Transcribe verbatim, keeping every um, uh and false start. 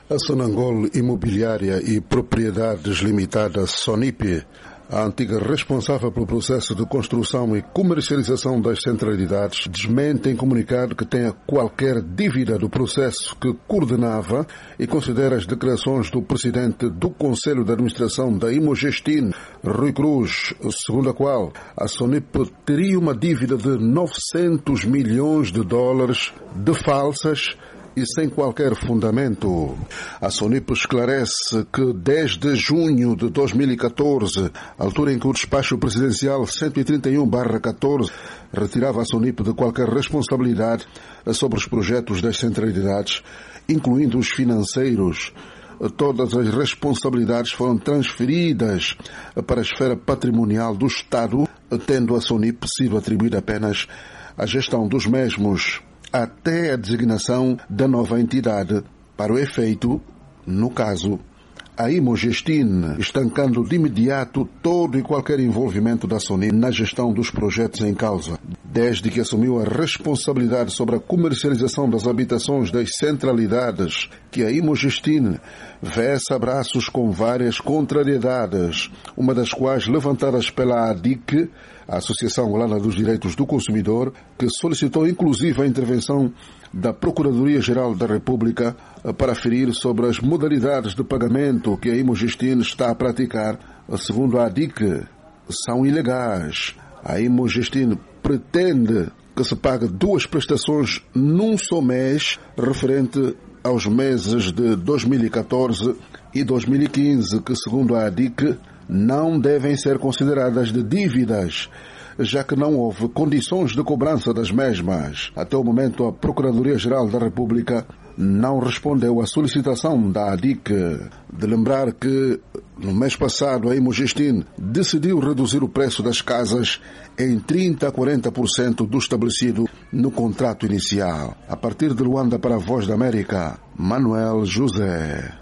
A Sonangol Imobiliária e Propriedades Limitada Sonip, a antiga responsável pelo processo de construção e comercialização das centralidades, desmente em comunicado que tenha qualquer dívida do processo que coordenava e considera as declarações do presidente do Conselho de Administração da Imogestin, Rui Cruz, segundo a qual a Sonip teria uma dívida de novecentos milhões de dólares de falsas e sem qualquer fundamento. A Sonip esclarece que desde junho de dois mil e catorze, altura em que o despacho presidencial cento e trinta e um barra catorze retirava a Sonip de qualquer responsabilidade sobre os projetos das centralidades, incluindo os financeiros, todas as responsabilidades foram transferidas para a esfera patrimonial do Estado, tendo a Sonip sido atribuída apenas a gestão dos mesmos até a designação da nova entidade. Para o efeito, no caso, a Imogestin, estancando de imediato todo e qualquer envolvimento da Sonip na gestão dos projetos em causa. Desde que assumiu a responsabilidade sobre a comercialização das habitações das centralidades, que a Imogestin versa braços com várias contrariedades, uma das quais levantadas pela A D I C, a Associação Angolana dos Direitos do Consumidor, que solicitou inclusive a intervenção da Procuradoria-Geral da República para aferir sobre as modalidades de pagamento que a Imogestin está a praticar. Segundo a A D I C, são ilegais. A Imogestin pretende que se pague duas prestações num só mês, referente aos meses de dois mil e catorze e dois mil e quinze, que, segundo a A D I C, não devem ser consideradas de dívidas, já que não houve condições de cobrança das mesmas. Até o momento, a Procuradoria-Geral da República não respondeu à solicitação da A D I C. De lembrar que, no mês passado, a Imogestin decidiu reduzir o preço das casas em trinta a quarenta por cento do estabelecido no contrato inicial. A partir de Luanda para a Voz da América, Manuel José.